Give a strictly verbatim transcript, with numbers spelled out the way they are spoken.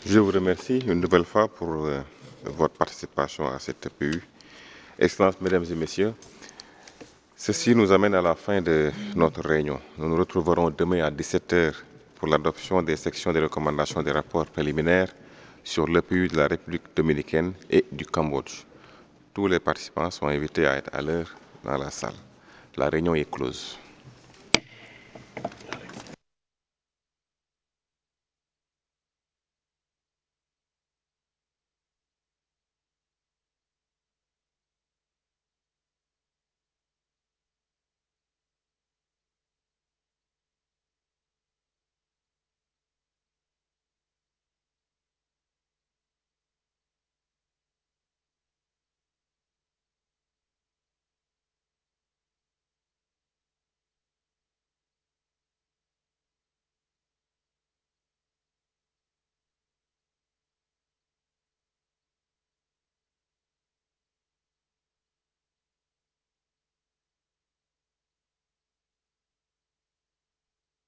Je vous remercie une nouvelle fois pour euh, votre participation à cette E P U. Excellences, Mesdames et Messieurs, ceci nous amène à la fin de notre réunion. Nous nous retrouverons demain à dix-sept heures pour l'adoption des sections des recommandations des rapports préliminaires sur l'E P U de la République dominicaine et du Cambodge. Tous les participants sont invités à être à l'heure dans la salle. La réunion est close.